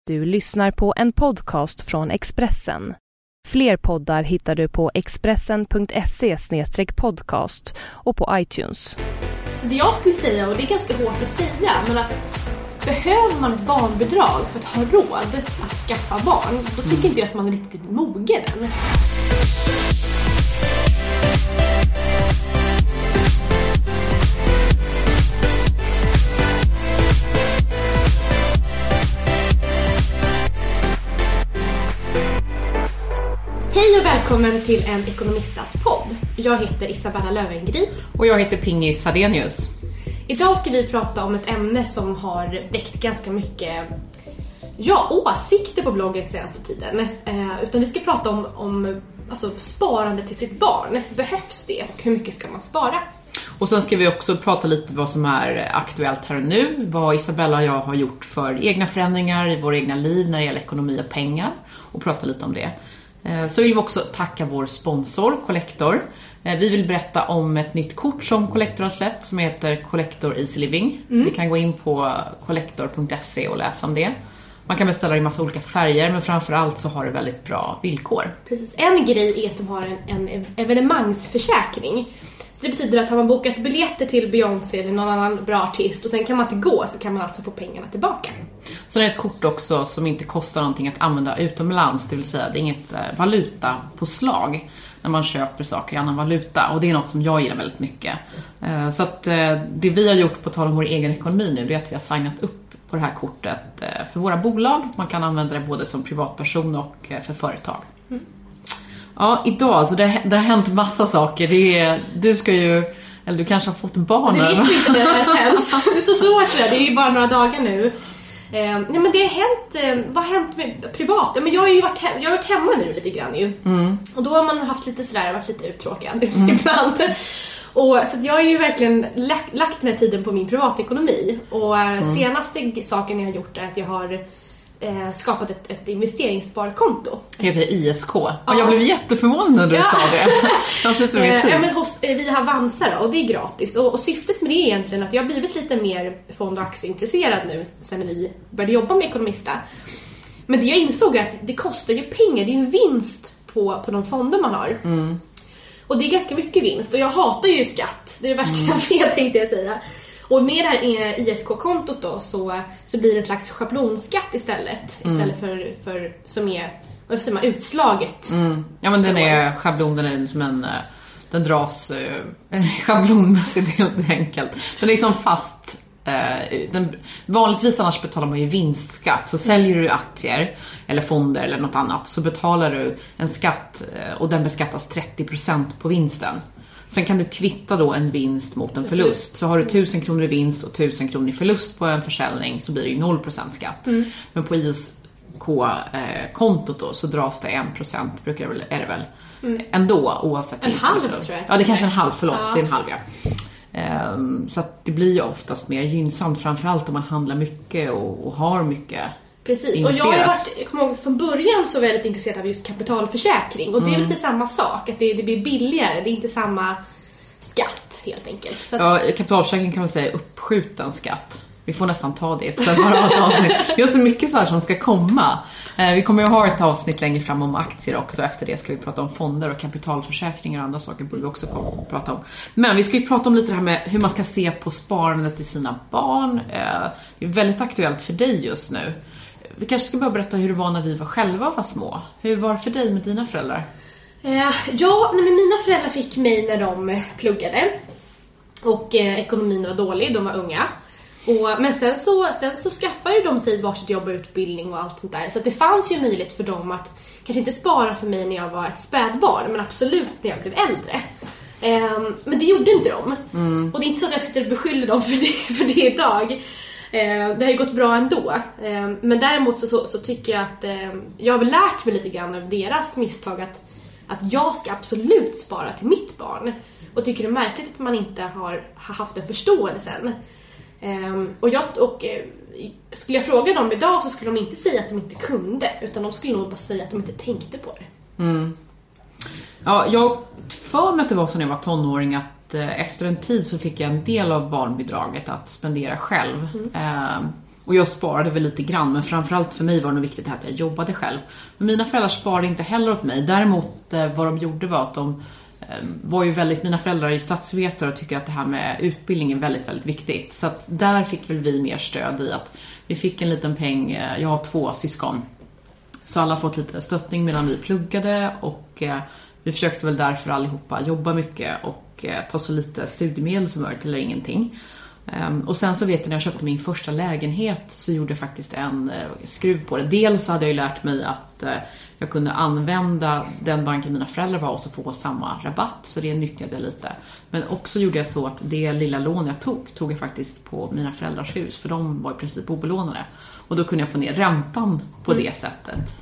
Du lyssnar på en podcast från Expressen. Fler poddar hittar du på expressen.se/podcast och på iTunes. Så det jag skulle säga, och det är ganska hårt att säga, men att behöver man ett barnbidrag för att ha råd att skaffa barn, då tycker inte jag att man är riktigt mogen än. Hej och välkommen till en Ekonomistas podd. Jag heter Isabella Löwengrip. Och jag heter Pingis Hadenius. Idag ska vi prata om ett ämne som har väckt ganska mycket åsikter på bloggen senaste tiden. Utan vi ska prata om sparande till sitt barn. Behövs det? Och hur mycket ska man spara? Och sen ska vi också prata lite vad som är aktuellt här och nu. Vad Isabella och jag har gjort för egna förändringar i våra egna liv när det gäller ekonomi och pengar. Och prata lite om det. Så vill vi också tacka vår sponsor, Collector. Vi vill berätta om ett nytt kort som Collector har släppt som heter Collector Easy Living. Vi kan gå in på collector.se och läsa om det. Man kan beställa i massa olika färger, men framförallt så har det väldigt bra villkor. Precis. En grej är att de har en evenemangsförsäkring. Så det betyder att har man bokat biljetter till Beyoncé eller någon annan bra artist och sen kan man inte gå, så kan man alltså få pengarna tillbaka. Så det är ett kort också som inte kostar någonting att använda utomlands, det vill säga det är inget valutapåslag när man köper saker i annan valuta, och det är något som jag gillar väldigt mycket. Så att det vi har gjort på tal om vår egen ekonomi nu, det är att vi har signat upp på det här kortet för våra bolag. Man kan använda det både som privatperson och för företag. Ja, idag, så det har hänt massa saker. Du ska ju, eller du kanske har fått barn. Det vet vi inte när det känns. Det är så svårt det är ju bara några dagar nu. Men det har hänt, vad har hänt med privat? Men jag har ju varit hemma nu lite grann ju. Och då har man haft lite sådär, varit lite uttråkad ibland. Och så jag har ju verkligen lagt den här tiden på min privatekonomi. Och senaste saken jag har gjort är att jag har skapat ett investeringssparkonto. Heter det ISK? Ja. Jag blev jätteförvånad när du sa det. Via Avanza då, och det är gratis. Och syftet med det är egentligen att jag har blivit lite mer fond- och aktieintresserad nu sen vi började jobba med Ekonomista. Men det jag insåg är att det kostar ju pengar. Det är ju en vinst på de fonder man har. Och det är ganska mycket vinst. Och jag hatar ju skatt. Det är det värsta jag vet, tänkte jag säga. Och med det här ISK-kontot då så blir det en slags schablonskatt istället. Istället för som är, vad säger man, utslaget. Ja, men den är schablonen som den dras schablonmässigt helt enkelt. Den är liksom fast. Vanligtvis annars betalar man ju vinstskatt. Så säljer du aktier eller fonder eller något annat, så betalar du en skatt och den beskattas 30% på vinsten. Sen kan du kvitta då en vinst mot en förlust. Så har du 1000 kronor i vinst och 1000 kronor i förlust på en försäljning, så blir det ju 0% skatt. Men på ISK-kontot då så dras det 1%, är det väl ändå, oavsett. En halv tror jag. Ja, det är kanske en halv, förlåt. Ja. Det är en halv, ja. Så att det blir ju oftast mer gynnsamt, framförallt om man handlar mycket och har mycket. Precis, och jag kommer ihåg från början så väldigt intresserad av just kapitalförsäkring. Och det är lite samma sak, att det blir billigare, det är inte samma skatt helt enkelt. Så ja, kapitalförsäkring kan man säga uppskjuten skatt. Vi får nästan ta det så bara ett avsnitt. Det är så mycket så här som ska komma. Vi kommer ju ha ett avsnitt längre fram om aktier också. Efter det ska vi prata om fonder och kapitalförsäkringar och andra saker borde vi också prata om. Men vi ska ju prata om lite det här med hur man ska se på sparandet till sina barn. Det är väldigt aktuellt för dig just nu. Vi kanske ska börja berätta hur det var när vi själva var små. Hur var det för dig med dina föräldrar? Mina föräldrar fick mig när de pluggade. Och ekonomin var dålig, de var unga. Men sen så skaffade de sig varsitt jobb och utbildning och allt sånt där. Så att det fanns ju möjlighet för dem att kanske inte spara för mig när jag var ett spädbarn, men absolut när jag blev äldre. Men det gjorde inte de. Och det är inte så att jag sitter och beskyller dem för det idag. Det har ju gått bra ändå. Men däremot så tycker jag att jag har väl lärt mig lite grann av deras misstag att jag ska absolut spara till mitt barn. Och tycker det är märkligt att man inte har haft en förståelse. Skulle jag fråga dem idag så skulle de inte säga att de inte kunde, utan de skulle nog bara säga att de inte tänkte på det. Ja, jag för mig att det var så när jag var tonåring att efter en tid så fick jag en del av barnbidraget att spendera själv. Och jag sparade väl lite grann, men framförallt för mig var det viktigt att jag jobbade själv. Men mina föräldrar sparade inte heller åt mig. Däremot vad de gjorde var att de var ju mina föräldrar är ju statsvetare och tycker att det här med utbildning är väldigt, väldigt viktigt. Så att där fick väl vi mer stöd i att vi fick en liten peng. Jag har 2 syskon. Så alla har fått lite stöttning medan vi pluggade, och vi försökte väl därför allihopa jobba mycket och ta så lite studiemedel som möjligt eller ingenting. Och sen så vet jag, när jag köpte min första lägenhet så gjorde jag faktiskt en skruv på det. Dels så hade jag ju lärt mig att jag kunde använda den banken mina föräldrar var och så få samma rabatt, så det nyttjade jag lite. Men också gjorde jag så att det lilla lån jag tog jag faktiskt på mina föräldrars hus, för de var i princip obelånade. Och då kunde jag få ner räntan på det sättet.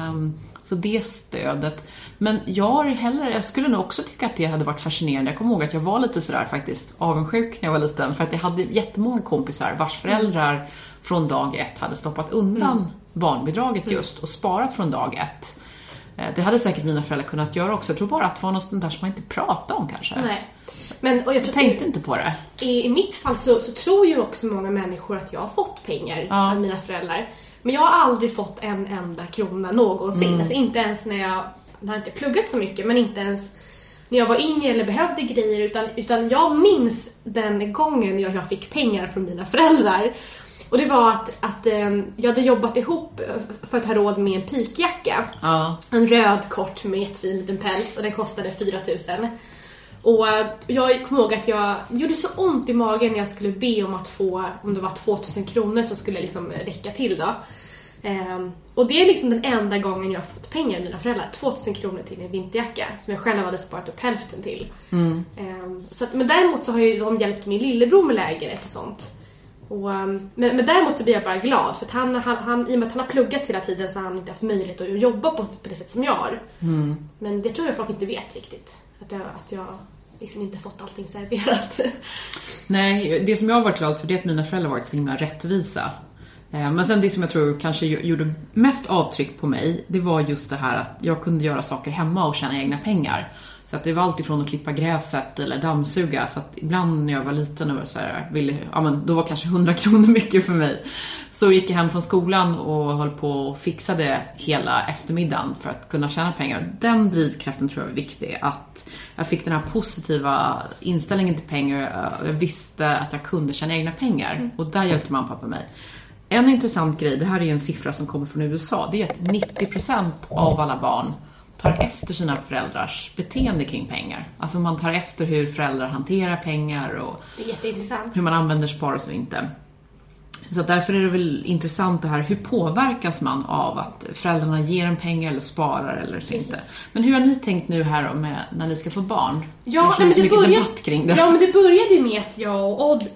Så det stödet. Men jag skulle nog också tycka att det hade varit fascinerande. Jag kommer ihåg att jag var lite sådär faktiskt avundsjuk när jag var liten. För att jag hade jättemånga kompisar vars föräldrar från dag 1 hade stoppat undan barnbidraget just och sparat från dag 1. Det hade säkert mina föräldrar kunnat göra också. Jag tror bara att det var något där som man inte pratade om kanske. Nej. Men, och jag tänkte inte på det. I mitt fall så tror ju också många människor att jag har fått pengar av mina föräldrar. Men jag har aldrig fått en enda krona någonsin. Alltså inte ens när jag har inte pluggat så mycket, men inte ens när jag var yngre eller behövde grejer, utan jag minns den gången jag fick pengar från mina föräldrar. Och det var att jag hade jobbat ihop för att ha råd med en pikjacka. En röd kort med jättefin liten päls, och den kostade 4 000. Och jag kommer ihåg att jag gjorde så ont i magen när jag skulle be om att få, om det var 2000 kronor så skulle liksom räcka till då. Och det är liksom den enda gången jag har fått pengar av mina föräldrar. 2000 kronor till en vinterjacka som jag själv hade sparat upp hälften till. Så att, men däremot så har ju de hjälpt min lillebror med lägenhet och sånt. Och, men däremot så blir jag bara glad, för att han, i och med att han har pluggat hela tiden så har han inte haft möjlighet att jobba på det sätt som jag har. Men det tror jag folk inte vet riktigt. Att jag liksom inte fått allting serverat. Nej, det som jag har varit glad för det är att mina föräldrar har varit så himla rättvisa. Men sen det som jag tror kanske gjorde mest avtryck på mig, det var just det här att jag kunde göra saker hemma och tjäna egna pengar. Så att det var allt ifrån att klippa gräset eller dammsuga. Så att ibland när jag var liten och så här, då var kanske 100 kronor mycket för mig. Så gick jag hem från skolan och höll på och fixade hela eftermiddagen för att kunna tjäna pengar. Den drivkraften tror jag är viktig. Att jag fick den här positiva inställningen till pengar. Jag visste att jag kunde tjäna egna pengar. Och där hjälpte mamma och pappa mig. En intressant grej, det här är en siffra som kommer från USA. Det är att 90% av alla barn tar efter sina föräldrars beteende kring pengar. Alltså man tar efter hur föräldrar hanterar pengar och det är jätteintressant. Hur man använder spar och så inte. Så därför är det väl intressant det här, hur påverkas man av att föräldrarna ger en pengar eller sparar eller så inte. Men hur har ni tänkt nu här med när ni ska få barn? Ja, det så mycket debatt kring det. Ja, men det började ju med att jag och Odd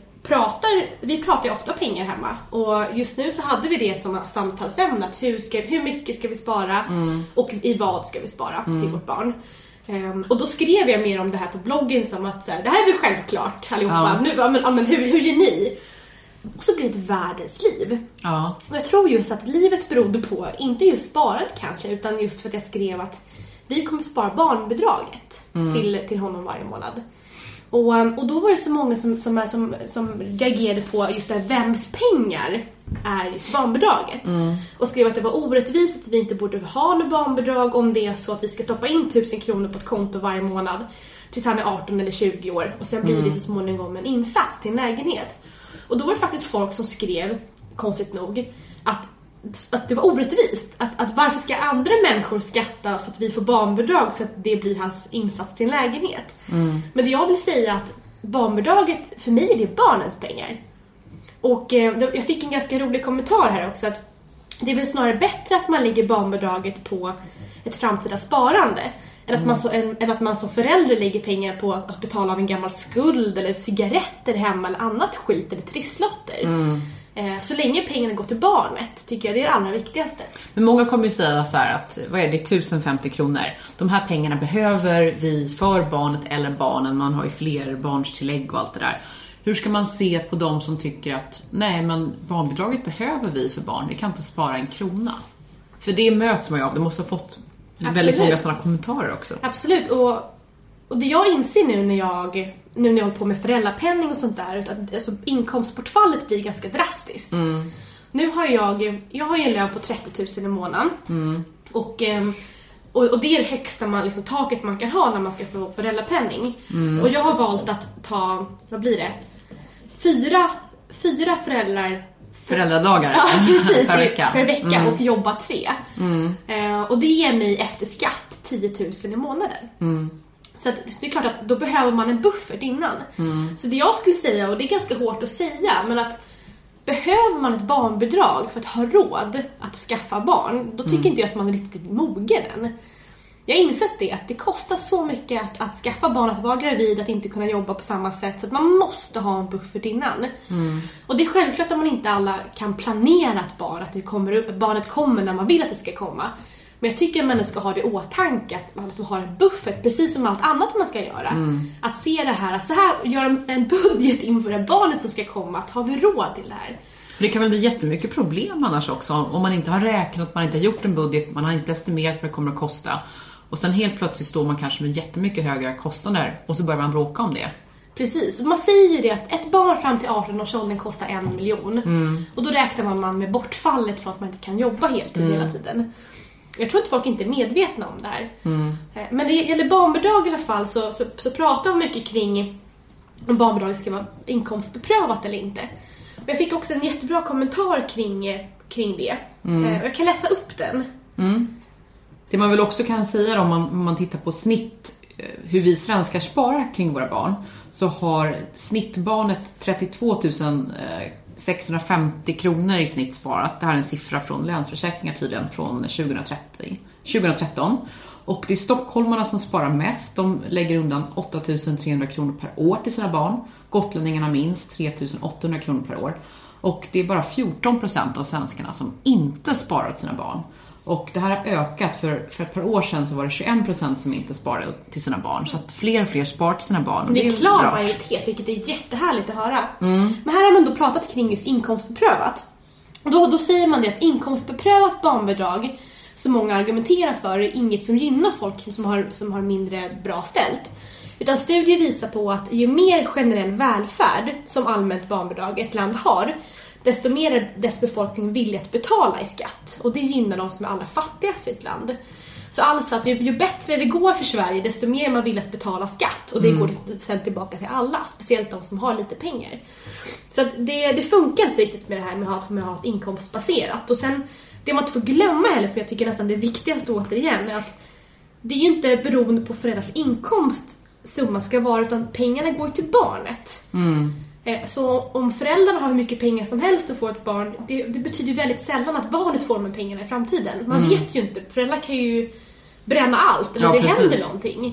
vi pratar ju ofta pengar hemma. Och just nu så hade vi det som samtalsämne, att hur mycket ska vi spara och i vad ska vi spara till vårt barn. Och då skrev jag mer om det här på bloggen som att så här, det här är väl självklart allihopa. Nu, men hur gör ni? Och så blev det världens liv. Ja. Och jag tror just att livet berodde på, inte just sparat kanske, utan just för att jag skrev att vi kommer spara barnbidraget till honom varje månad. Och då var det så många som reagerade på just det här, vems pengar är just barnbidraget. Och skrev att det var orättvist, att vi inte borde ha något barnbidrag om det är så att vi ska stoppa in 1000 kronor på ett konto varje månad tills han är 18 eller 20 år. Och sen blir det så småningom en insats till en lägenhet. Och då var det faktiskt folk som skrev, konstigt nog, att det var orättvist. Att varför ska andra människor skatta så att vi får barnbidrag så att det blir hans insats till en lägenhet. Men det jag vill säga att barnbidraget för mig är det barnens pengar. Och jag fick en ganska rolig kommentar här också, att det är väl snarare bättre att man lägger barnbidraget på ett framtida sparande än att man som förälder lägger pengar på att betala av en gammal skuld eller cigaretter hemma eller annat skit eller trisslotter. Så länge pengarna går till barnet tycker jag det är det allra viktigaste. Men många kommer ju säga så här att vad är det, 1050 kronor. De här pengarna behöver vi för barnet eller barnen. Man har ju fler barnstillägg och allt det där. Hur ska man se på de som tycker att nej, men barnbidraget behöver vi för barn. Vi kan inte spara en krona. För det möts man ju av. Det måste ha fått väldigt många sådana kommentarer också. Absolut. Och det jag inser nu när jag håller på med föräldrapenning och sånt där, att alltså, inkomstbortfallet blir ganska drastiskt. Nu har jag har ju en lön på 30 000 i månaden. Och det är det högsta liksom, taket man kan ha när man ska få föräldrapenning. Och jag har valt att ta, vad blir det? 4 föräldradagar precis, per vecka, och jobba 3. Och det ger mig efter skatt 10 000 i månaden. Så att, det är klart att då behöver man en buffert innan. Så det jag skulle säga, och det är ganska hårt att säga, men att behöver man ett barnbidrag för att ha råd att skaffa barn, då tycker inte jag att man är riktigt mogen än. Jag har insett det, att det kostar så mycket att skaffa barn, att vara gravid, att inte kunna jobba på samma sätt, så att man måste ha en buffert innan. Och det är självklart att man inte alla kan planera ett barn, att barnet kommer när man vill att det ska komma. Men jag tycker att man ska ha det i åtanke, att man har en buffert, precis som allt annat man ska göra. Att se det här, att så här gör en budget inför det barnet som ska komma, att har vi råd till det här? Det kan väl bli jättemycket problem annars också, om man inte har räknat, man inte har gjort en budget, man har inte estimerat vad det kommer att kosta. Och sen helt plötsligt står man kanske med jättemycket högre kostnader och så börjar man bråka om det. Precis, man säger ju det att ett barn fram till 18 års åldern kostar 1 miljon. Och då räknar man med bortfallet från att man inte kan jobba heltid hela tiden. Jag tror att folk inte är medvetna om det här. Men när det gäller barnbidrag i alla fall så pratar man mycket kring om barnbidraget ska vara inkomstbeprövat eller inte. Och jag fick också en jättebra kommentar kring det. Jag kan läsa upp den. Det man väl också kan säga om man tittar på snitt, hur vi svenskar sparar kring våra barn, så har snittbarnet 32 650 kronor i snitt sparat. Det här är en siffra från Länsförsäkringar tydligen från 2013. Och det är stockholmarna som sparar mest. De lägger undan 8 300 kronor per år till sina barn. Gotlänningarna minst 3 800 kronor per år. Och det är bara 14% av svenskarna som inte sparar åt sina barn. Och det här har ökat, för ett par år sedan så var det 21% som inte sparade till sina barn. Så att fler och fler sparar till sina barn. Det är en klar majoritet, vilket är jättehärligt att höra. Men här har man då pratat kring just inkomstbeprövat. Då säger man det att inkomstbeprövat barnbidrag, som många argumenterar för, är inget som gynnar folk som har mindre bra ställt. Utan studier visar på att ju mer generell välfärd som allmänt barnbidrag ett land har, desto mer är dess befolkning villig att betala i skatt. Och det gynnar de som är allra fattigast i ett land. Så alltså att ju bättre det går för Sverige, desto mer man vill att betala skatt. Och det går sen tillbaka till alla, speciellt de som har lite pengar. Så att det funkar inte riktigt med det här med att ha ett inkomstbaserat. Och sen, det man inte får glömma heller, som jag tycker nästan det viktigaste återigen, är att det är ju inte beroende på föräldrars inkomst summan ska vara, utan pengarna går till barnet. Så om föräldrarna har hur mycket pengar som helst och får ett barn, det betyder ju väldigt sällan att barnet får de pengarna i framtiden. Man vet ju inte. Föräldrar kan ju bränna allt eller det händer någonting.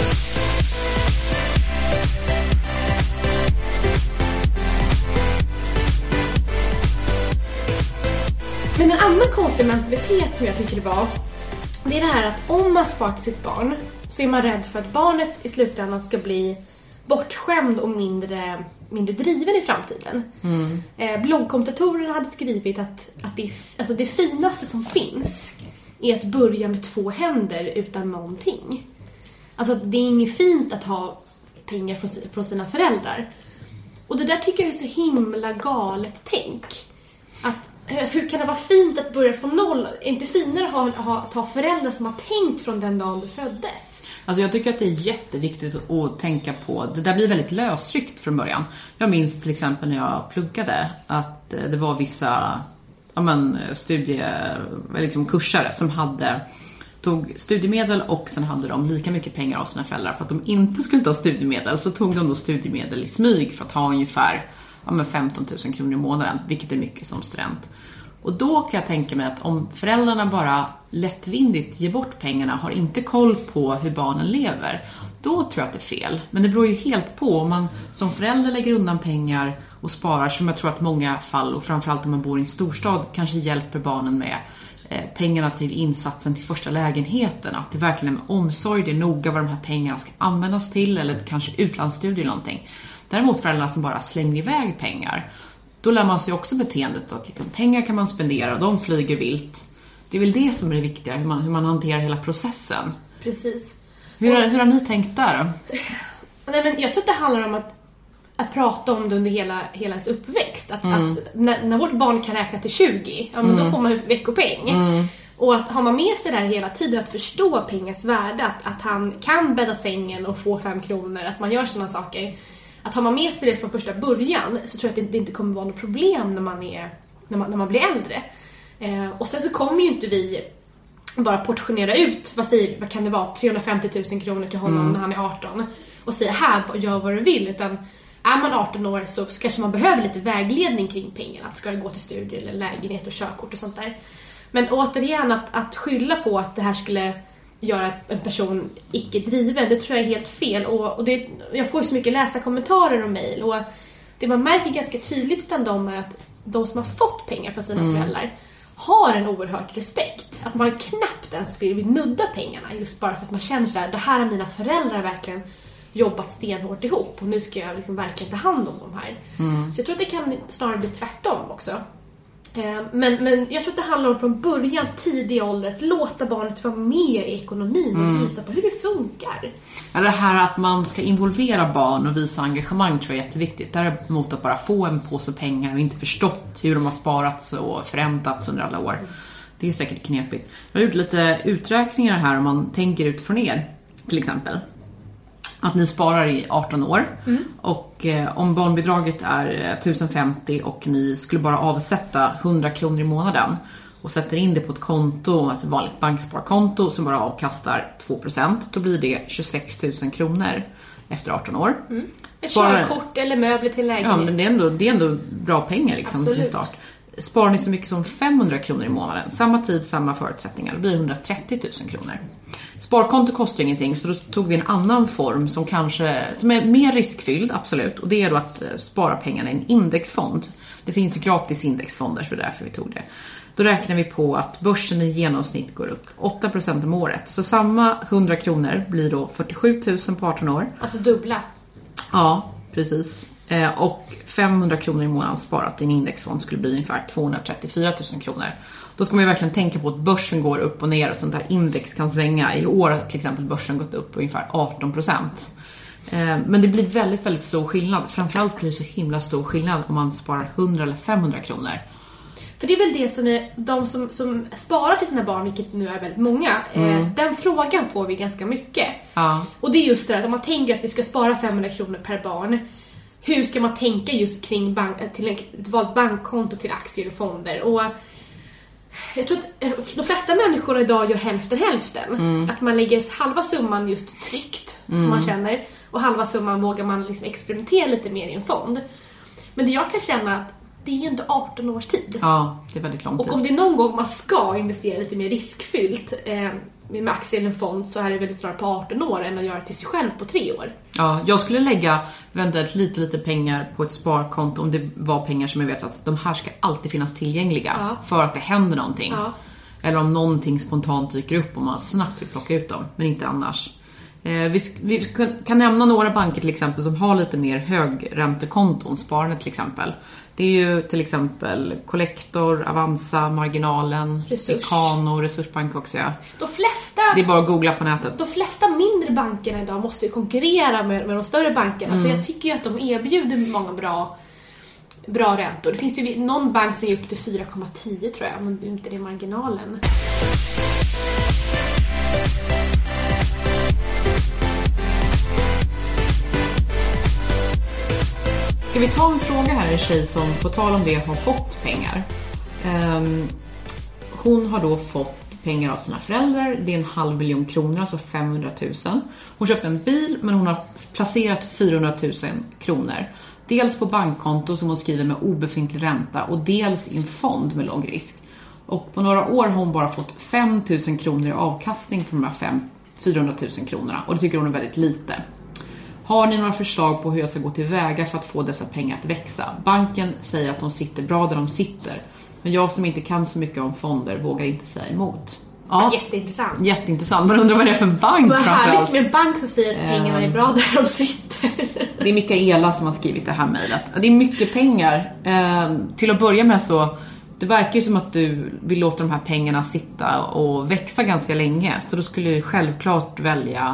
Men en annan konstig mentalitet som jag tycker det är det här att om man sparar till sitt barn så är man rädd för att barnet i slutändan ska bli bortskämd och mindre driven i framtiden. Bloggkommentatorerna hade skrivit att det finaste som finns är att börja med 2 händer utan någonting. Alltså det är inget fint att ha pengar från sina föräldrar. Och det där tycker jag är så himla galet tänk. Hur kan det vara fint att börja från noll? Är inte finare att ha föräldrar som har tänkt från den dagen du föddes? Alltså jag tycker att det är jätteviktigt att tänka på. Det där blir väldigt lösryckt från början. Jag minns till exempel när jag pluggade att det var vissa kursare som tog studiemedel och sen hade de lika mycket pengar av sina föräldrar för att de inte skulle ta studiemedel. Så tog de då studiemedel i smyg för att ha ungefär 15 000 kronor i månaden, vilket är mycket som student. Och då kan jag tänka mig att om föräldrarna bara lättvindigt ger bort pengarna, har inte koll på hur barnen lever, då tror jag att det är fel. Men det beror ju helt på om man som förälder lägger undan pengar och sparar, som jag tror att många fall, och framförallt om man bor i en storstad, kanske hjälper barnen med pengarna till insatsen till första lägenheten. Att det verkligen är med omsorg, det är noga vad de här pengarna ska användas till, eller kanske utlandsstudier eller någonting. Däremot föräldrar som bara slänger iväg pengar, då lär man sig också beteendet att liksom, pengar kan man spendera och de flyger vilt. Det är väl det som är det viktiga, hur man hanterar hela processen. Precis. Hur har ni tänkt där då? Nej, men jag tror att det handlar om att prata om det under hela ens uppväxt. Att när vårt barn kan räkna till 20, ja, men då får man veckopeng. Och att har man med sig där hela tiden, att förstå pengars värde, att han kan bädda sängen och få 5 kronor, att man gör sådana saker. Att har man med sig det från första början, så tror jag att det inte kommer vara något problem när man blir äldre. Och sen så kommer ju inte vi bara portionera ut, vad kan det vara, 350 000 kronor till honom när han är 18 och säga här, gör vad du vill, utan är man 18 år så kanske man behöver lite vägledning kring pengarna, att ska det gå till studier eller lägenhet och körkort och sånt där. Men återigen, att skylla på att det här skulle göra en person icke driven, det tror jag är helt fel. Och jag får ju så mycket läsa kommentarer och mejl, och det man märker ganska tydligt bland dem är att de som har fått pengar från sina föräldrar har en oerhört respekt. Att man knappt ens vill nudda pengarna, just bara för att man känner så här: det här har mina föräldrar verkligen jobbat stenhårt ihop, och nu ska jag liksom verkligen ta hand om de här. Så jag tror att det kan snarare bli tvärtom också. Men jag tror att det handlar om från början, tidig ålder, att låta barnet vara med i ekonomin och visa på hur det funkar. Ja, det här att man ska involvera barn och visa engagemang tror jag är jätteviktigt. Däremot att bara få en påse pengar och inte förstått hur de har sparats och förräntats under alla år. Det är säkert knepigt. Jag har gjort lite uträkningar här om man tänker utifrån er, till exempel. Att ni sparar i 18 år och om barnbidraget är 1050 och ni skulle bara avsätta 100 kronor i månaden och sätter in det på ett konto, alltså ett vanligt banksparkonto som bara avkastar 2%, då blir det 26 000 kronor efter 18 år. Ett körkort eller möbler till lägenhet. Ja, men det är ändå bra pengar liksom till start. Sparar ni så mycket som 500 kronor i månaden, samma tid, samma förutsättningar, då blir det 130 000 kronor. Sparkonto kostar ingenting, så då tog vi en annan form som är mer riskfylld, absolut. Och det är då att spara pengarna i en indexfond. Det finns ju gratis indexfonder, så det är därför vi tog det. Då räknar vi på att börsen i genomsnitt går upp 8% om året. Så samma 100 kronor blir då 47 000 på 18 år. Alltså dubbla. Ja, precis. Och 500 kronor i månaden sparat i en indexfond skulle bli ungefär 234 000 kronor. Då ska man ju verkligen tänka på att börsen går upp och ner och sånt där index kan svänga. I år till exempel börsen gått upp ungefär 18%. Men det blir väldigt, väldigt stor skillnad. Framförallt blir det så himla stor skillnad om man sparar 100 eller 500 kronor. För det är väl det som är de som sparar till sina barn, vilket nu är väldigt många. Den frågan får vi ganska mycket. Ja. Och det är just det att om man tänker att vi ska spara 500 kronor per barn, hur ska man tänka just kring till ett valt bankkonto till aktier och fonder? Och jag tror att de flesta människor idag gör hälften. Att man lägger halva summan just tryggt, som man känner, och halva summan vågar man liksom experimentera lite mer i en fond. Men det jag kan känna att det är ju inte 18 års tid. Ja, det är väldigt lång tid. Och om det är någon gång man ska investera lite mer riskfyllt med aktier eller en fond, så är det väldigt snarare på 18 år än att göra till sig själv på 3 år. Ja, jag skulle lägga eventuellt lite pengar på ett sparkonto om det var pengar som jag vet att de här ska alltid finnas tillgängliga för att det händer någonting. Ja. Eller om någonting spontant dyker upp och man snabbt vill plocka ut dem, men inte annars. Vi kan nämna några banker till exempel som har lite mer högräntekonton, Sparande till exempel. Det är ju till exempel Collector, Avanza, Marginalen, Ikano, Resursbank också. Ja. Det är bara att googla på nätet. De flesta mindre bankerna idag måste ju konkurrera med de större bankerna. Så jag tycker ju att de erbjuder många bra räntor. Det finns ju någon bank som ger upp till 4,10 tror jag, men inte det är Marginalen. Ska vi ta en fråga här, en tjej som på tal om det har fått pengar. Hon har då fått pengar av sina föräldrar. Det är 500 000 kronor, alltså 500 000. Hon köpte en bil, men hon har placerat 400 000 kronor. Dels på bankkonto som hon skriver med obefintlig ränta och dels i en fond med låg risk. Och på några år har hon bara fått 5 000 kronor i avkastning på de här 400 000 kronorna. Och det tycker hon är väldigt lite. Har ni några förslag på hur jag ska gå till väga för att få dessa pengar att växa? Banken säger att de sitter bra där de sitter. Men jag som inte kan så mycket om fonder vågar inte säga emot. Ja, jätteintressant. Jätteintressant. Man undrar vad det är för bank framförallt. Vad härligt med en bank som säger att pengarna är bra där de sitter. Det är Mikaela som har skrivit det här mejlet. Det är mycket pengar. Till att börja med så, det verkar ju som att du vill låta de här pengarna sitta och växa ganska länge. Så då skulle du självklart välja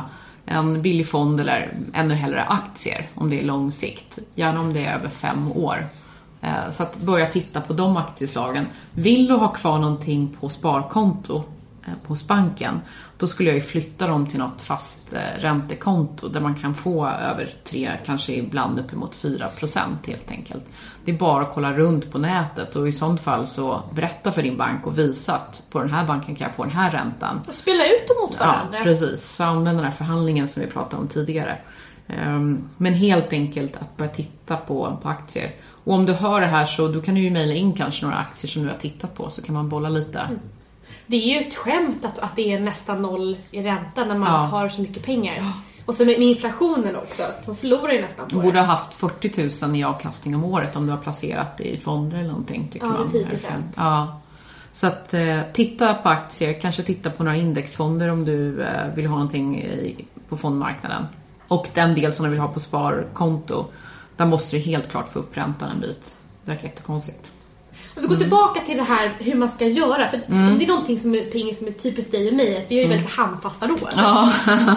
en billig fond eller ännu hellre aktier om det är lång sikt. Gärna om det är över 5 år. Så att börja titta på de aktieslagen. Vill du ha kvar någonting på sparkonto hos banken, då skulle jag ju flytta dem till något fast räntekonto där man kan få över 3, kanske ibland uppemot 4% helt enkelt. Det är bara att kolla runt på nätet och i sånt fall så berätta för din bank och visa att på den här banken kan jag få den här räntan. Spela ut dem mot varandra. Ja, precis. Så använd den här förhandlingen som vi pratade om tidigare. Men helt enkelt att börja titta på aktier. Och om du hör det här så du kan du ju mejla in kanske några aktier som du har tittat på, så kan man bolla lite. Det är ju ett skämt att det är nästan 0 i ränta när man har så mycket pengar. Och så med inflationen också, de förlorar ju nästan på det. Du borde ha haft 40 000 i avkastning om året om du har placerat i fonder eller någonting, tycker man. 10%. Ja. Så att titta på aktier, kanske titta på några indexfonder om du vill ha någonting på fondmarknaden. Och den del som du vill ha på sparkonto, där måste du helt klart få upp räntan en bit. Det är jättekonstigt. Om vi går tillbaka till det här hur man ska göra. För det är någonting som är typiskt dig och mig. Att vi har ju väldigt handfasta råd. Ja.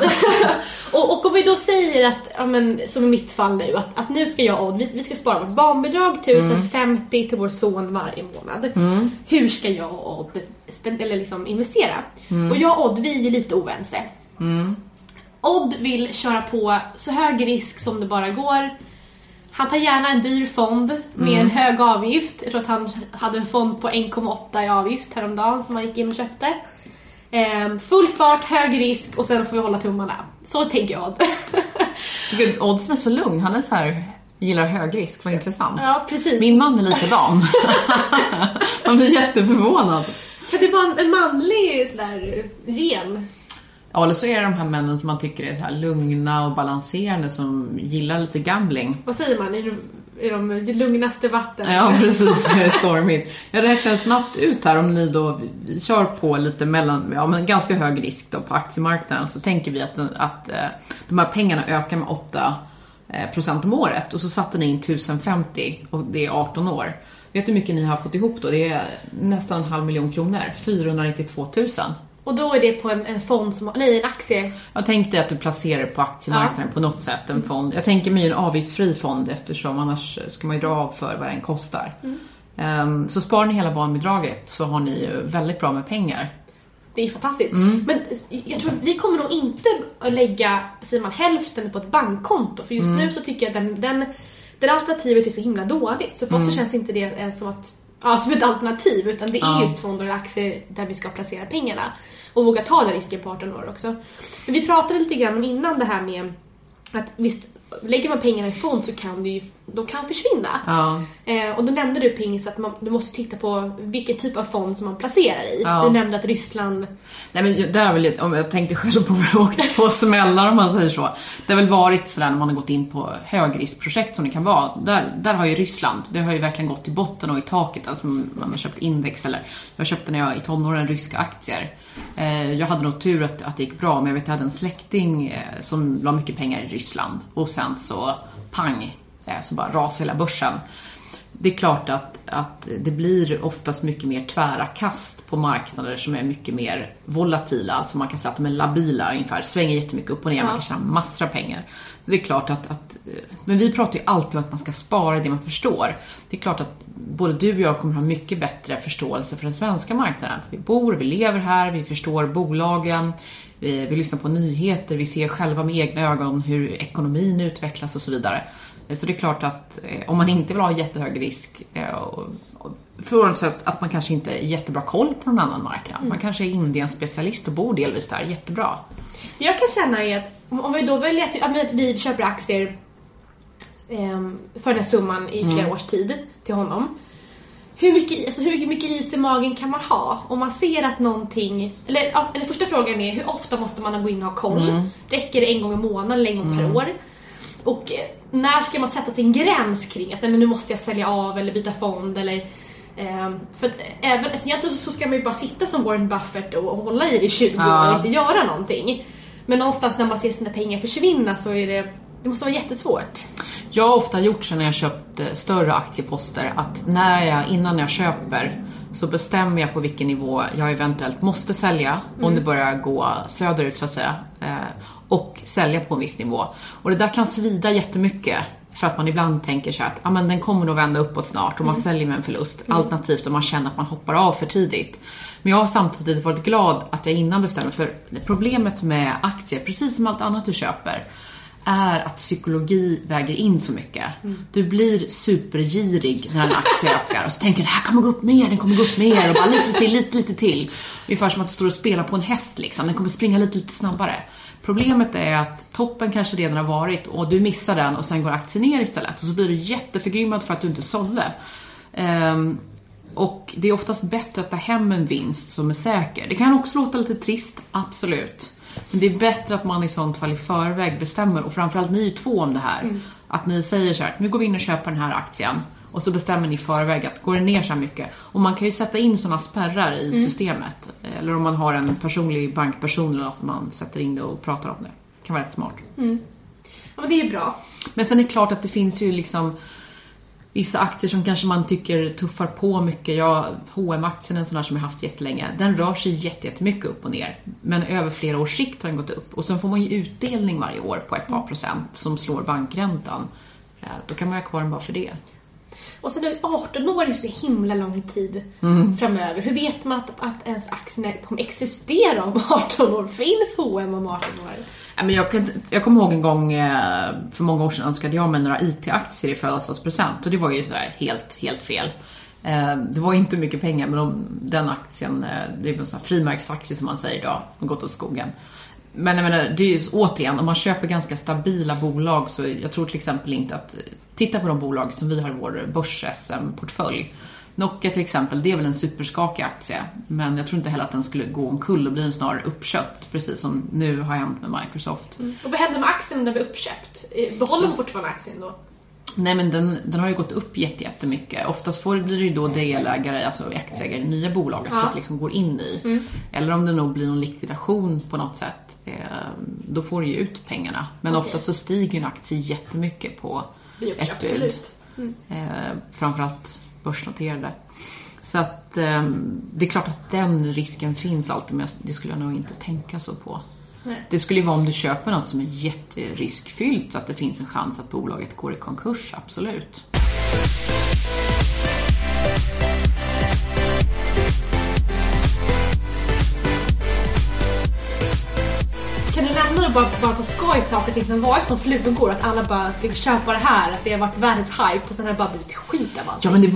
och om vi då säger att, ja, men, som i mitt fall nu, att nu ska jag och vi ska spara vårt barnbidrag 1050 till vår son varje månad. Hur ska jag och Odd liksom investera? Och jag och Odd, vi är lite oense. Odd vill köra på så hög risk som det bara går. Han tar gärna en dyr fond med en hög avgift. Jag tror att han hade en fond på 1,8 i avgift häromdagen som han gick in och köpte. Full fart, hög risk och sen får vi hålla tummarna. Så tänker jag. Gud, Odd som är så lugn, han är så här, gillar hög risk, vad intressant. Ja, precis. Min man är likadan. Man blir jätteförvånad. Kan det vara en manlig sådär gen? Ja, eller så är det de här männen som man tycker är så här lugna och balanserande som gillar lite gambling. Vad säger man? Är de lugnaste vatten? Ja, precis. Det är stormigt. Jag räknar snabbt ut här om ni då vi kör på lite men ganska hög risk då på aktiemarknaden, så tänker vi att de här pengarna ökar med 8% om året, och så satte ni in 1050 och det är 18 år. Vet du hur mycket ni har fått ihop då? Det är nästan 500 000 kronor. 492 000. Och då är det på en fond som... Nej, en aktie. Jag tänkte att du placerar på aktiemarknaden på något sätt, en fond. Jag tänker mig en avgiftsfri fond, eftersom annars ska man ju dra av för vad den kostar. Så sparar ni hela barnbidraget så har ni ju väldigt bra med pengar. Det är fantastiskt. Men jag tror vi kommer nog inte att lägga, säger man, hälften på ett bankkonto. För just nu så tycker jag att den alternativet är så himla dåligt. Så för oss så känns inte det som ett alternativ, utan det är just fonder och aktier där vi ska placera pengarna och våga ta den risken på 18 år också. Men vi pratade lite grann om innan det här med att visst, lägger man pengarna i fond så kan de kan försvinna. Och då nämnde du, Pingis, att du måste titta på vilken typ av fond som man placerar i. Du nämnde att Ryssland... Nej, men där har väl, om jag tänkte själv på vad jag åkte på smällar, om man säger så. Det har väl varit sådär när man har gått in på högriskprojekt som det kan vara. Där har ju Ryssland, det har ju verkligen gått i botten och i taket. Alltså man har köpt index, eller jag köpte när jag i tonåren ryska aktier. Jag hade nog tur att det gick bra, men jag vet att jag hade en släkting som la mycket pengar i Ryssland, och sen så pang, så bara rasade hela börsen. Det är klart att det blir oftast mycket mer tvära kast på marknader som är mycket mer volatila, alltså man kan säga att de är labila ungefär, svänger jättemycket upp och ner, man kan tjäna massor av pengar. Så det är klart men vi pratar ju alltid om att man ska spara det man förstår. Det är klart att både du och jag kommer ha mycket bättre förståelse för den svenska marknaden. Vi lever här, vi förstår bolagen, vi lyssnar på nyheter, vi ser själva med egna ögon hur ekonomin utvecklas och så vidare. Så det är klart att om man inte vill ha jättehög risk, förutsatt att man kanske inte är jättebra koll på någon annan marknad. Man kanske är Indiens specialist och bor delvis där, jättebra. Det jag kan känna är att om vi då väljer att vi köper aktier för den här summan i flera års tid till honom. Hur mycket is i magen kan man ha om man ser att någonting... Eller första frågan är, hur ofta måste man gå in och ha koll? Räcker det en gång i månaden eller en gång per år? Och när ska man sätta sin gräns kring att nu måste jag sälja av eller byta fond? Eller, för att även, egentligen så ska man ju bara sitta som Warren Buffett och hålla i det i 20 år och inte göra någonting. Men någonstans när man ser sina pengar försvinna så är det måste vara jättesvårt. Jag har ofta gjort så när jag köpt större aktieposter att innan jag köper så bestämmer jag på vilken nivå jag eventuellt måste sälja om det börjar gå söderut så att säga, och sälja på en viss nivå. Och det där kan svida jättemycket för att man ibland tänker så att men den kommer nog vända uppåt snart och man säljer med en förlust, alternativt om man känner att man hoppar av för tidigt. Men jag har samtidigt varit glad att jag innan bestämmer, för problemet med aktier, precis som allt annat du köper, är att psykologi väger in så mycket. Du blir supergirig när en aktie ökar och så tänker det här kommer gå upp mer, den kommer gå upp mer och bara lite till. Ungefär som att du står och spelar på en häst liksom, den kommer springa lite snabbare. Problemet är att toppen kanske redan har varit och du missar den och sen går aktien ner istället och så blir du jätteförgrymmad för att du inte sålde. Och det är oftast bättre att ta hem en vinst som är säker. Det kan också låta lite trist, absolut. Men det är bättre att man i sånt fall i förväg bestämmer, och framförallt ni två om det här. Att ni säger så här, nu går vi in och köper den här aktien. Och så bestämmer ni i förväg att går det ner så här mycket. Och man kan ju sätta in sådana spärrar i systemet. Eller om man har en personlig bankperson eller något, man sätter in det och pratar om det. Det kan vara rätt smart. Ja, men det är ju bra. Men sen är det klart att det finns ju liksom vissa aktier som kanske man tycker tuffar på mycket. H&M-aktien är en sån här som jag haft jättelänge. Den rör sig jättemycket upp och ner. Men över flera års sikt har den gått upp. Och sen får man ju utdelning varje år på ett par procent som slår bankräntan. Då kan man ha kvar den bara för det. Och sen 18 år är så himla lång tid framöver. Hur vet man att ens aktierna kommer existera om 18 år? Finns H&M om 18 år? Men jag kommer ihåg en gång för många år sedan önskade jag mig några IT-aktier i födelsedagspresent. Och det var ju så här helt fel. Det var inte mycket pengar, men den aktien, det är en sån här frimärksaktie som man säger idag, har gått åt skogen. Men jag menar, det är ju återigen, om man köper ganska stabila bolag, så jag tror till exempel inte att titta på de bolag som vi har i vår börs-SM-portfölj. Nokia till exempel, det är väl en superskakig aktie, men jag tror inte heller att den skulle gå omkull och bli en snarare uppköpt, precis som nu har hänt med Microsoft. Och vad händer med aktien när den blir uppköpt? Behåller man fortfarande aktien då? Nej, men den har ju gått upp jättemycket. Oftast blir det ju då delägare, alltså aktieägare, nya bolaget för att liksom går in i. Eller om det nog blir någon likvidation på något sätt, då får du ju ut pengarna. Men oftast så stiger en aktie jättemycket på ett bud. Framförallt börsnoterade. Så att det är klart att den risken finns alltid, men det skulle jag nog inte tänka så på. Nej. Det skulle ju vara om du köper något som är jätteriskfyllt så att det finns en chans att bolaget går i konkurs, absolut. Kan du nämna då bara på skoj saker ting som varit som flugor, att alla bara ska köpa det här, att det har varit världens hype och sen har det bara blivit skit av allt. Ja, men det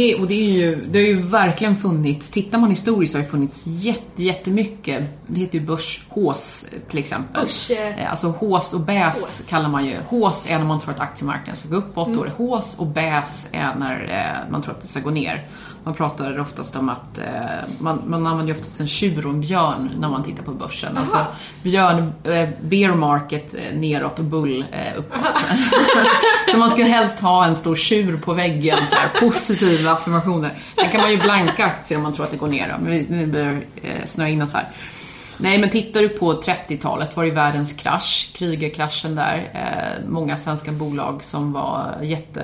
har ju verkligen funnits, tittar man historiskt så har det funnits jättemycket. Det heter ju börshås till exempel. Alltså hås och bäs kallar man ju. Hås är när man tror att aktiemarknaden ska gå uppåt, då är det hås, och bäs är när man tror att det ska gå ner. Man pratar oftast om att man använder ju oftast en tjur och en björn när man tittar på börsen. Alltså björn, bear market neråt och bull uppåt. Så man ska helst ha en stor tjur på väggen, så här, positiva affirmationer. Sen kan man ju blanka aktier om man tror att det går ner. Men vi börjar snöa in oss här. Nej, men tittar du på 30-talet var det världens krasch, Krügerkraschen där. Många svenska bolag som var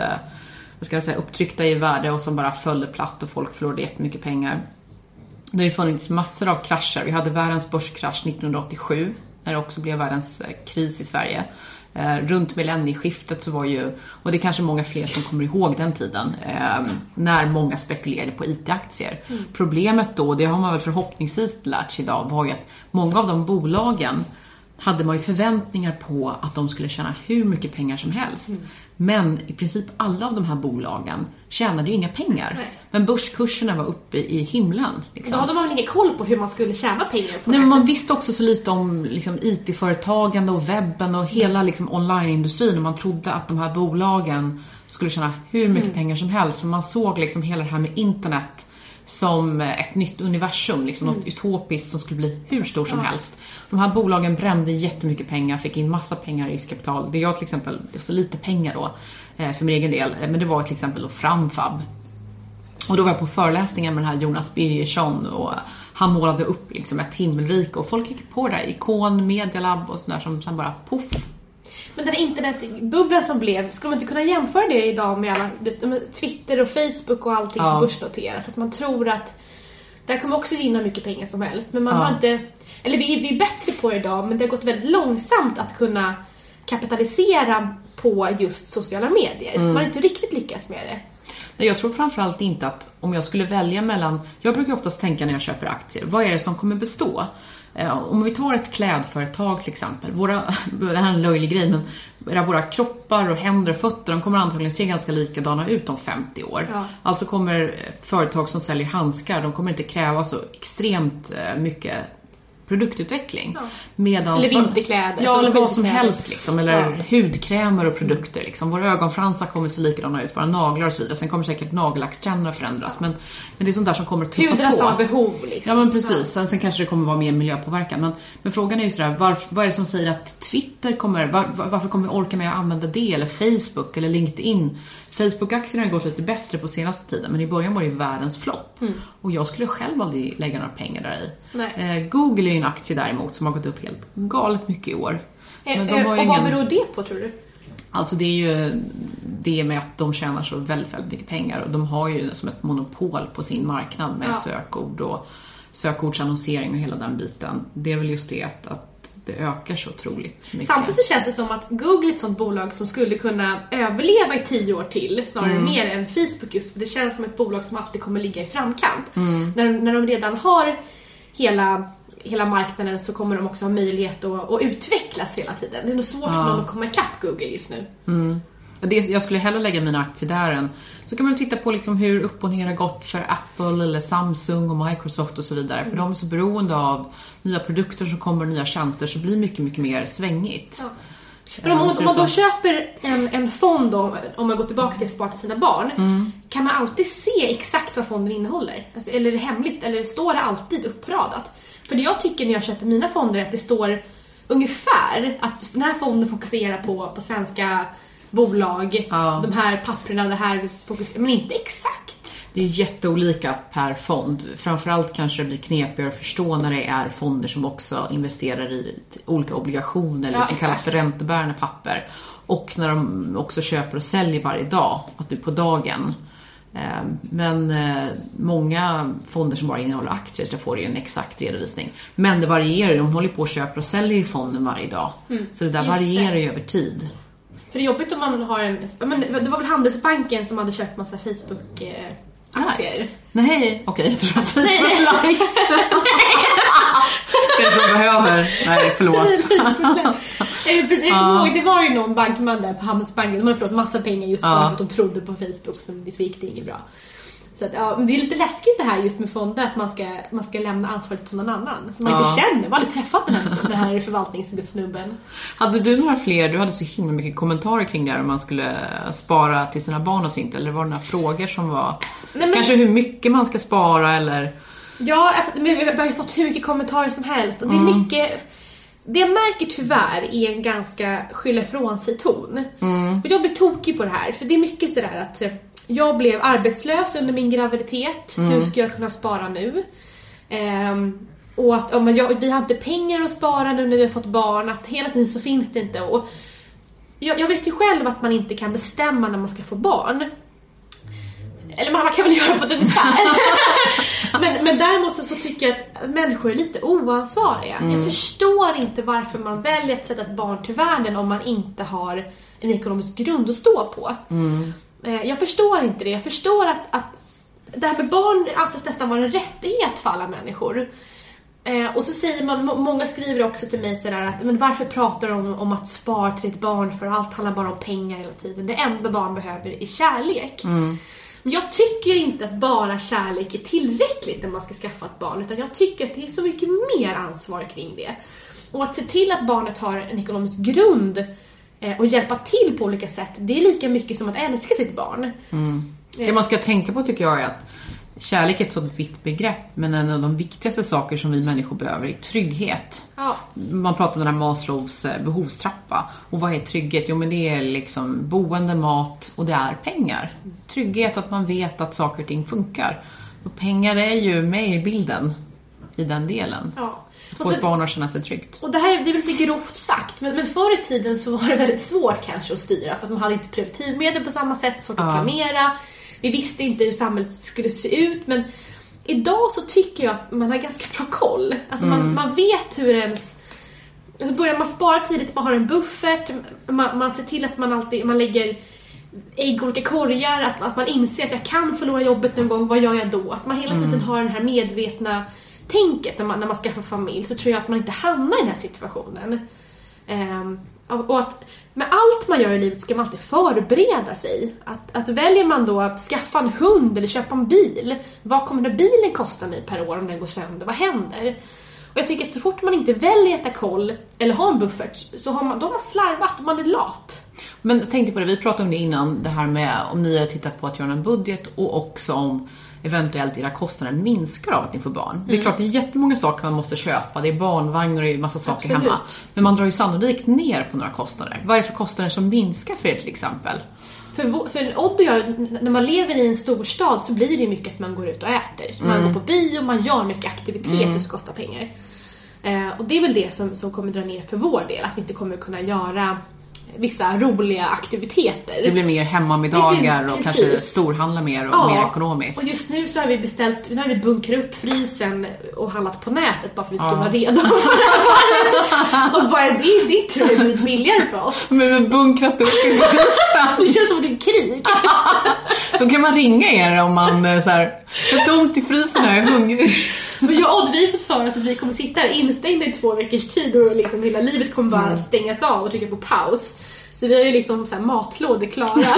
upptryckta i värde och som bara följde platt och folk förlorade jättemycket pengar. Det har ju funnits massor av krascher. Vi hade världens börskrasch 1987 när det också blev världens kris i Sverige. Runt millennieskiftet så var ju, och det är kanske många fler som kommer ihåg den tiden, när många spekulerade på IT-aktier. Problemet då, det har man väl förhoppningsvis lärt sig idag, var ju att många av de bolagen hade man ju förväntningar på att de skulle tjäna hur mycket pengar som helst. Men i princip alla av de här bolagen tjänade ju inga pengar. Nej. Men börskurserna var uppe i himlen. Liksom. Då hade man väl ingen koll på hur man skulle tjäna pengar på. Nej, men man visste också så lite om liksom, IT-företagande och webben och hela liksom, online-industrin. Och man trodde att de här bolagen skulle tjäna hur mycket pengar som helst. För man såg liksom, hela det här med internet som ett nytt universum, liksom något utopiskt som skulle bli hur stor som helst. De här bolagen brände jättemycket pengar, fick in massa pengar i riskkapital. Det jag till exempel, det var så lite pengar då för min egen del, men det var till exempel då Framfab. Och då var jag på föreläsningen med den här Jonas Birgersson och han målade upp liksom ett himmelrike och folk gick på det där, Ikon, Media Lab och sådär som sen bara poff. Men den internetbubblan som blev, ska man inte kunna jämföra det idag med alla Twitter och Facebook och allting som börsnoteras? Så att man tror att där kommer också gynna mycket pengar som helst. Men man har inte, eller vi är bättre på det idag, men det har gått väldigt långsamt att kunna kapitalisera på just sociala medier. Man har inte riktigt lyckats med det. Nej, jag tror framförallt inte att om jag skulle välja mellan... Jag brukar oftast tänka när jag köper aktier, vad är det som kommer bestå? Om vi tar ett klädföretag till exempel, det här är en löjlig grej, men våra kroppar och händer och fötter, de kommer antagligen se ganska likadana ut om 50 år. Ja. Alltså kommer företag som säljer handskar, de kommer inte kräva så extremt mycket produktutveckling. Ja. Eller vinterkläder. Ja, eller vad som helst liksom. Eller hudkrämer och produkter liksom. Våra ögonfransar kommer se likadana ut, våra naglar och så vidare. Sen kommer säkert nagellackstrender att förändras. Men det är sånt där som kommer att tuffa på. Hudras av behov liksom. Ja, men precis. Sen kanske det kommer vara mer miljöpåverkan. Men frågan är ju sådär, vad är det som säger att Twitter kommer... Varför kommer vi orka med att använda det? Eller Facebook eller LinkedIn? Facebook-aktierna har gått lite bättre på senaste tiden, men i början var det världens flopp. Och jag skulle själv aldrig lägga några pengar där i. Google är ju en aktie däremot som har gått upp helt galet mycket i år. Men de har och vad beror det på, tror du? Alltså det är ju det med att de tjänar så väldigt, väldigt mycket pengar. Och de har ju som ett monopol på sin marknad med sökord och sökordsannonsering och hela den biten. Det är väl just det att det ökar så otroligt mycket. Samtidigt så känns det som att Google är ett sånt bolag som skulle kunna överleva i 10 år till, snarare mer än Facebook, just för det känns som ett bolag som alltid kommer ligga i framkant. När de redan har hela marknaden, så kommer de också ha möjlighet att utvecklas hela tiden. Det är nog svårt för dem att komma ikapp Google just nu. Jag skulle hellre lägga mina aktier där än... Så kan man titta på liksom hur upp och ner har gått för Apple eller Samsung och Microsoft och så vidare. För de är så beroende av nya produkter som kommer, nya tjänster, så blir det mycket, mycket mer svängigt. Ja. Men om man då köper en fond då, om man går tillbaka till att spara till sina barn, kan man alltid se exakt vad fonden innehåller? Alltså, eller är det hemligt? Eller står det alltid uppradat? För det jag tycker när jag köper mina fonder är att det står ungefär att den här fonden fokuserar på svenska bolag, de här papperna, det här fokuserar, men inte exakt. Det är jätteolika per fond. Framförallt kanske det blir knepigare att förstå när det är fonder som också investerar i olika obligationer eller som kallas för räntebärande papper. Och när de också köper och säljer varje dag, att du på dagen. Men många fonder som bara innehåller aktier, så får du ju en exakt redovisning. Men det varierar, de håller på och köper och säljer i fonden varje dag. Så det där varierar ju över tid. För det är jobbigt om man har det var väl Handelsbanken som hade köpt massa Facebook-aktier. Nej, okej, jag tror att Facebook-likes. Jag tror jag behöver. Nej, förlåt. Det var ju någon bankman där på Handelsbanken. De hade förlorat massa pengar just bara för att de trodde på Facebook, så gick det inget bra. Så att, men det är lite läskigt det här just med fonder, att man ska lämna ansvaret på någon annan som man inte känner. Man har aldrig träffat den här förvaltningssnubben. Hade du några fler? Du hade så himla mycket kommentarer kring det här, om man skulle spara till sina barn och så inte. Eller var det några frågor som var... kanske hur mycket man ska spara eller... Ja, vi har ju fått hur mycket kommentarer som helst. Och det är mycket... Det jag märker tyvärr är en ganska skylla ifrån sig ton. Och jag blir tokig på det här. För det är mycket sådär att... Jag blev arbetslös under min graviditet. Hur ska jag kunna spara nu? Och att vi har inte pengar att spara nu när vi har fått barn. Att hela tiden så finns det inte. Och jag vet ju själv att man inte kan bestämma när man ska få barn. Eller man kan väl göra på det ungefär. men däremot så tycker jag att människor är lite oansvariga. Jag förstår inte varför man väljer att sätta ett barn till världen om man inte har en ekonomisk grund att stå på. Jag förstår inte det. Jag förstår att det här med barn anses nästan vara en rättighet för alla människor. Och så säger många skriver också till mig sådär att men varför pratar de om att spara till ett barn, för allt handlar bara om pengar hela tiden. Det enda barn behöver är kärlek. Men jag tycker inte att bara kärlek är tillräckligt när man ska skaffa ett barn, utan jag tycker att det är så mycket mer ansvar kring det. Och att se till att barnet har en ekonomisk grund och hjälpa till på olika sätt, det är lika mycket som att älska sitt barn. Det man ska tänka på tycker jag är att kärlek är ett sådant vitt begrepp, men en av de viktigaste saker som vi människor behöver är trygghet. Man pratar om den här Maslows behovstrappa. Och vad är trygghet? Jo, men det är liksom boende, mat och det är pengar. Trygghet, att man vet att saker och ting funkar. Och pengar är ju med i bilden. i den delen. Ja. Att få ett barn att känna sig tryggt. Och det här det är väl lite grovt sagt, men förr i tiden så var det väldigt svårt kanske att styra, för att man hade inte preventivmedel på samma sätt, svårt att planera. Vi visste inte hur samhället skulle se ut, men idag så tycker jag att man har ganska bra koll. Alltså man vet hur ens... Alltså börjar man spara tidigt, man har en buffert, man ser till att man lägger ägg i olika korgar, att man inser att jag kan förlora jobbet någon gång, vad gör jag då? Att man hela tiden har den här medvetna tänket när man skaffar familj, så tror jag att man inte hamnar i den här situationen. Och att med allt man gör i livet ska man alltid förbereda sig. Att väljer man då att skaffa en hund eller köpa en bil, vad kommer den bilen kosta mig per år om den går sönder? Vad händer? Och jag tycker att så fort man inte väljer att ta koll eller ha en buffert, så då har man slarvat och man är lat. Men jag tänkte på det, vi pratade om det innan, det här med om ni har tittat på att göra en budget och också om eventuellt era kostnader minskar av att ni får barn. Det är klart, det är jättemånga saker man måste köpa. Det är barnvagnar och det är massa saker hemma. Men man drar ju sannolikt ner på några kostnader. Vad är det för kostnader som minskar för er till exempel? För Odd och jag, när man lever i en storstad så blir det ju mycket att man går ut och äter. Man går på bio, man gör mycket aktiviteter som kostar pengar. Och det är väl det som kommer dra ner för vår del. Att vi inte kommer kunna göra vissa roliga aktiviteter. Det blir mer hemmamiddagar och kanske storhandla mer och mer ekonomiskt. Och just nu så har vi nu har vi bunkrat upp frysen och handlat på nätet bara för att vi ska vara redo. Och bara det i sitt tror jag är billigare för oss. Men bunkrat upp frysen. Det känns som ett krig. Då kan man ringa er om man så här, jag är tomt i frysen och jag är hungrig. Men jag och vi har fått för oss att vi kommer sitta här instängda i 2 veckors tid och liksom hela livet kommer bara stängas av och trycka på paus. Så vi har ju liksom så här matlådor klara.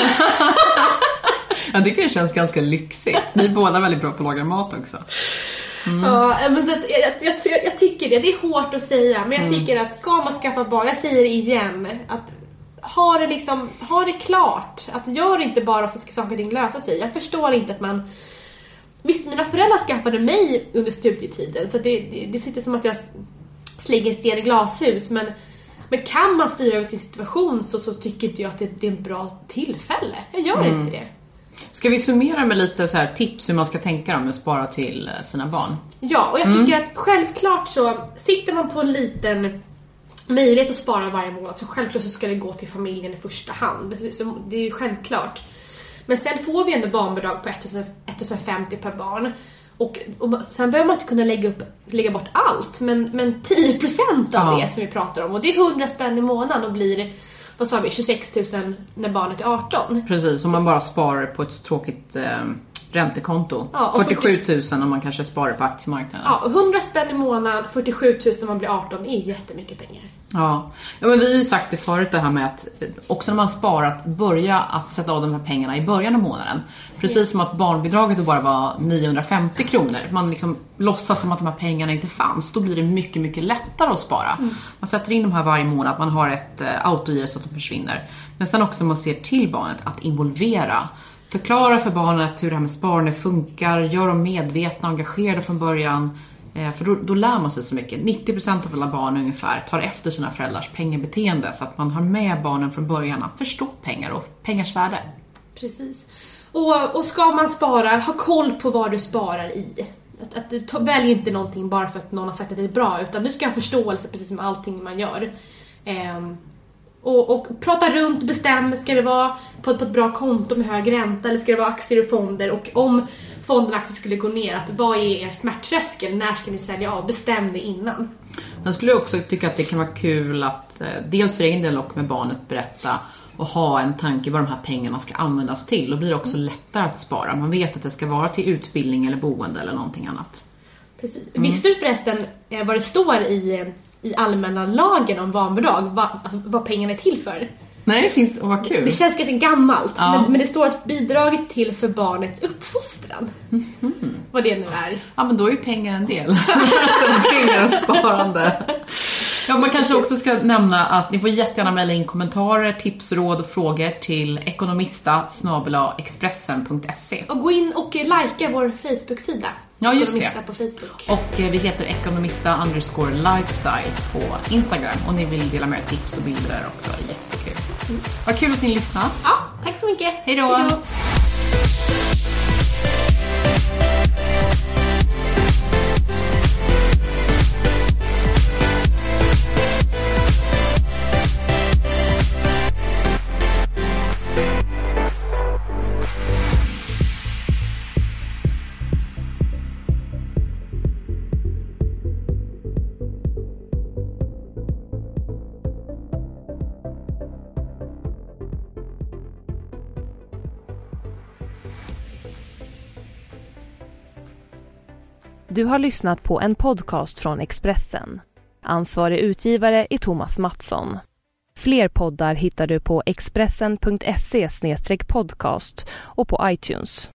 Jag tycker det känns ganska lyxigt. Ni är båda väldigt bra på att laga mat också. Ja, men så att jag tycker det är hårt att säga, men jag tycker att ska man skaffa barn, jag säger det igen, att ha det klart, att gör inte bara så ska saker och ting lösa sig. Jag förstår inte att man... Visst, mina föräldrar skaffade mig under studietiden, så det sitter som att jag slänger sten i glashus, men kan man styra över sin situation så tycker inte jag att det är en bra tillfälle. Jag gör inte det. Ska vi summera med lite så här tips hur man ska tänka om att spara till sina barn? Ja, och jag tycker att självklart så sitter man på en liten möjlighet att spara varje månad, så självklart så ska det gå till familjen i första hand. Det är ju självklart. Men sen får vi ändå barnbidrag på 1050 per barn. Och sen behöver man inte kunna lägga bort allt. Men 10% av det som vi pratar om. Och det är 100 spänn i månaden och blir, vad sa vi, 26 000 när barnet är 18. Precis, om man bara sparar på ett tråkigt räntekonto. Ja, 47 000 om man kanske sparar på aktiemarknaden. Ja, 100 spänn i månaden, 47 000 när man blir 18 är jättemycket pengar. Ja, men vi har ju sagt det förut, det här med att också när man sparat, börja att sätta av de här pengarna i början av månaden. Precis som att barnbidraget då bara var 950 kronor. Man liksom låtsas som att de här pengarna inte fanns. Då blir det mycket, mycket lättare att spara. Man sätter in de här varje månad, man har ett autogiro så att de försvinner. Men sen också man ser till barnet att involvera. Förklara för barnet hur det här med sparande funkar. Gör dem medvetna och engagerade från början. För då lär man sig så mycket. 90% av alla barn ungefär tar efter sina föräldrars pengabeteende. Så att man har med barnen från början att förstå pengar och pengars värde. Precis. Och ska man spara, ha koll på vad du sparar i. Välj inte någonting bara för att någon har sagt att det är bra. Utan du ska ha förståelse precis som allting man gör. Och prata runt, bestäm, ska det vara på ett bra konto med hög ränta eller ska det vara aktier och fonder, och om fonden och aktier skulle gå ner, att vad är er smärttröskel, när ska ni sälja av, bestäm det innan. Sen skulle jag också tycka att det kan vara kul att dels för egen del och med barnet berätta och ha en tanke vad de här pengarna ska användas till, och blir det också lättare att spara. Man vet att det ska vara till utbildning eller boende eller någonting annat. Precis. Visste du förresten vad det står i allmänna lagen om barnbidrag, vad pengarna är till för? Nej, det finns, vad kul. Det känns ganska gammalt, men det står att bidraget till för barnets uppfostran. Vad det nu är. Ja, men då är ju pengar en del. Alltså pengar och sparande. Ja, man kanske också ska nämna att ni får jättegärna mejla in kommentarer, tips, råd och frågor till ekonomista@expressen.se. Och gå in och likea vår Facebook-sida. Ja, just Ekonomista det. På Facebook. Och vi heter ekonomista_lifestyle på Instagram. Och ni vill dela med tips och bilder där också. Jättekul. Vad kul att ni lyssnar. Ja, tack så mycket. Hej då. Du har lyssnat på en podcast från Expressen. Ansvarig utgivare är Thomas Mattsson. Fler poddar hittar du på expressen.se/podcast och på iTunes.